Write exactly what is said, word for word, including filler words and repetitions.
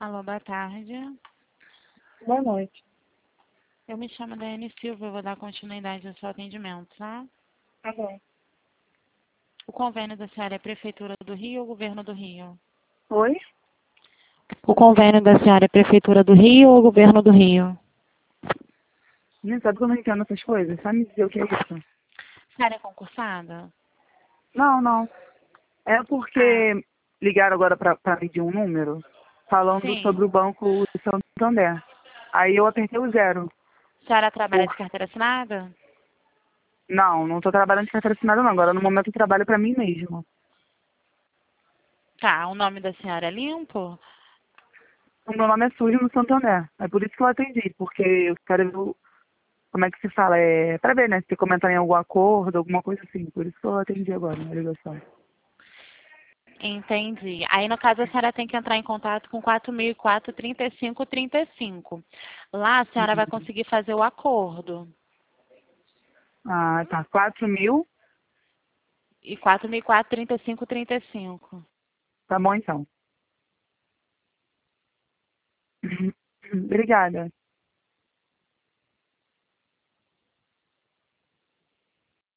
Alô, boa tarde. Boa noite. Eu me chamo Daiane Silva, eu vou dar continuidade ao seu atendimento, tá? Tá bom. O convênio da senhora é Prefeitura do Rio ou Governo do Rio? Oi? O convênio da senhora é Prefeitura do Rio ou Governo do Rio? Nem sabe como eu entendo essas coisas? Só me dizer o que é isso. A senhora é concursada? Não, não. É Ah, porque ligaram agora pra, pra pedir um número falando sim. sobre o Banco de Santander. Aí eu apertei o zero. A senhora trabalha Por... de carteira assinada? Não, não tô trabalhando de carteira assinada não. Agora no momento eu trabalho pra mim mesmo. Tá, o nome da senhora é limpo? O meu nome é sujo no Santander. É por isso que eu atendi. Porque eu quero ver o- como é que se fala. É pra ver, né? Se comentar em algum acordo, alguma coisa assim. Por isso que eu atendi agora na ligação. Entendi. Aí, no caso, a senhora tem que entrar em contato com quatro mil e quatro, trinta e cinco, trinta e cinco. Lá, a senhora vai conseguir fazer o acordo. Ah, tá. Quatro mil. E quatro mil e quatro, trinta e cinco, trinta e cinco. Tá bom então. Obrigada.